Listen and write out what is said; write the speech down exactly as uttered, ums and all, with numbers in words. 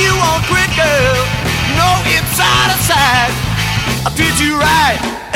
you won't quit, girl. No, it's out of sight. I treat you right.